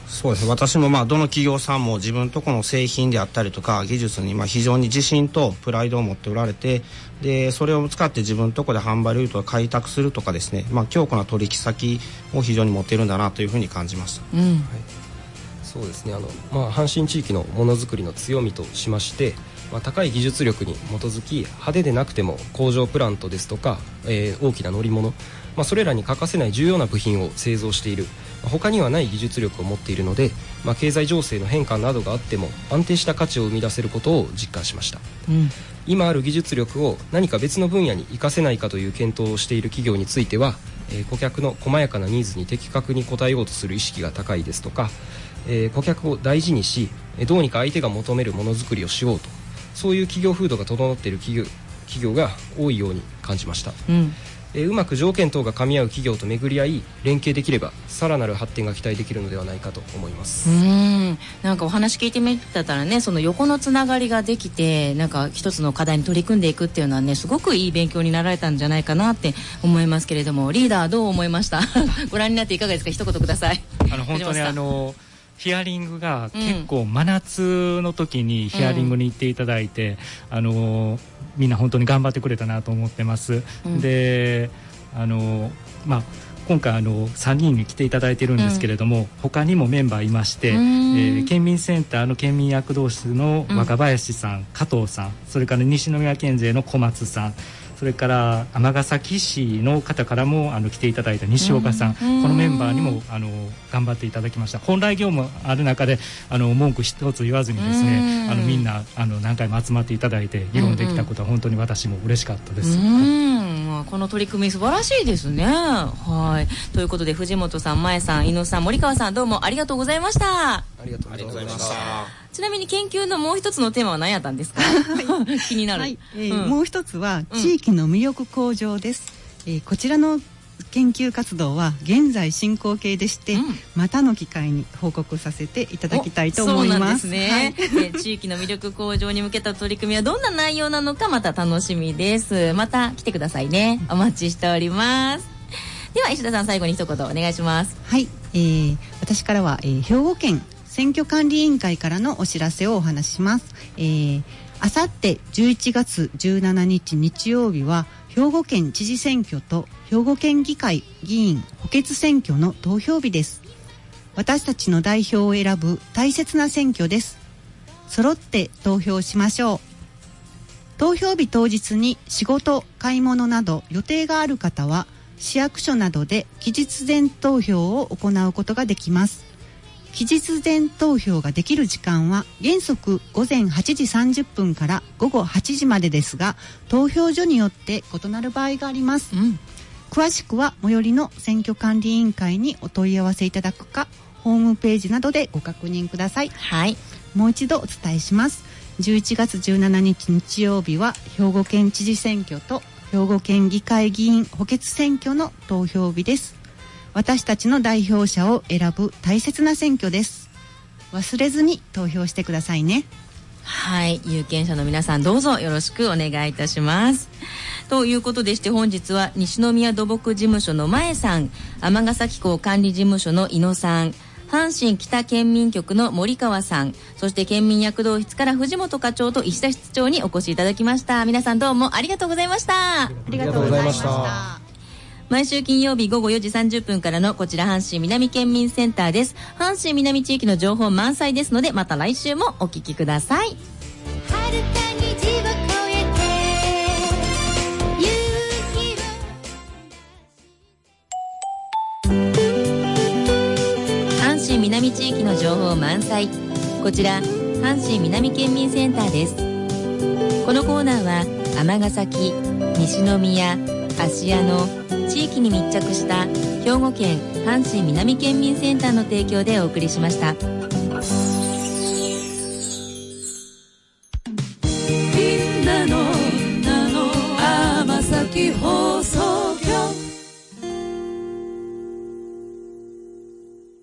そうですね、私もどの企業さんも自分とこの製品であったりとか技術に非常に自信とプライドを持っておられて、でそれを使って自分とこで販売ルートを開拓するとかですね、強固な取引先を非常に持っているんだなというふうに感じました。 はい、 そうですね、阪神地域のものづくりの強みとしまして、高い技術力に基づき派手でなくても工場プラントですとか、大きな乗り物、それらに欠かせない重要な部品を製造している、他にはない技術力を持っているので、経済情勢の変化などがあっても安定した価値を生み出せることを実感しました。今ある技術力を何か別の分野に活かせないかという検討をしている企業については、顧客の細やかなニーズに的確に応えようとする意識が高いですとか、顧客を大事にしどうにか相手が求めるものづくりをしようと、そういう企業風土が整っている企業が多いように感じました。うまく条件等が噛み合う企業と巡り合い連携できればさらなる発展が期待できるのではないかと思います。 なんかお話聞いてみたらね、その横のつながりができて、なんか一つの課題に取り組んでいくっていうのはね、すごくいい勉強になられたんじゃないかなって思いますけれども、リーダーどう思いましたご覧になっていかがですか？一言ください。 本当にヒアリングが結構真夏の時にヒアリングに行っていただいて、みんな本当に頑張ってくれたなと思ってます。で今回3人に来ていただいてるんですけれども、他にもメンバーいまして、県民センターの県民躍動室の若林さん、加藤さん、それから西宮県勢の小松さん、それから尼崎市の方からも来ていただいた西岡さん、このメンバーにも頑張っていただきました。本来業務ある中で文句一つ言わずにですね、みんな何回も集まっていただいて議論できたことは本当に私も嬉しかったです。 この取り組み素晴らしいですね。はい、ということで藤本さん、前さん、伊野さん、森川さん、どうもありがとうございました。 ありがとうございました。 ちなみに研究のもう一つのテーマは何やったんですか？気になる。 もう一つは地域の魅力向上です。こちらの研究活動は現在進行形でして、またの機会に報告させていただきたいと思います。 そうなんですね。地域の魅力向上に向けた取り組みはどんな内容なのかまた楽しみです。また来てくださいね。お待ちしております。では石田さん、最後に一言お願いします。 はい、私からは、兵庫県選挙管理委員会からのお知らせをお話しします。あさって11月17日日曜日は兵庫県知事選挙と兵庫県議会議員補欠選挙の投票日です。私たちの代表を選ぶ大切な選挙です。揃って投票しましょう。投票日当日に仕事、買い物など予定がある方は市役所などで期日前投票を行うことができます。期日前投票ができる時間は原則午前8時30分から午後8時までですが、投票所によって異なる場合があります。詳しくは最寄りの選挙管理委員会にお問い合わせいただくか、ホームページなどでご確認ください。 はい、 もう一度お伝えします。11月17日日曜日は兵庫県知事選挙と兵庫県議会議員補欠選挙の投票日です。私たちの代表者を選ぶ大切な選挙です。忘れずに投票してくださいね。 はい、有権者の皆さんどうぞよろしくお願いいたします。ということでして本日は西宮土木事務所の前さん、尼崎港管理事務所の伊野さん、阪神北県民局の森川さん、そして県民躍動室から藤本課長と石田室長にお越しいただきました。皆さんどうもありがとうございました。 ありがとうございました。 毎週金曜日午後4時30分からのこちら阪神南県民センターです。阪神南地域の情報満載ですので、また来週もお聞きください。阪神南地域の情報満載、こちら阪神南県民センターです。このコーナーは尼崎、西宮、芦屋の地域に密着した兵庫県阪神南県民センターの提供でお送りしました。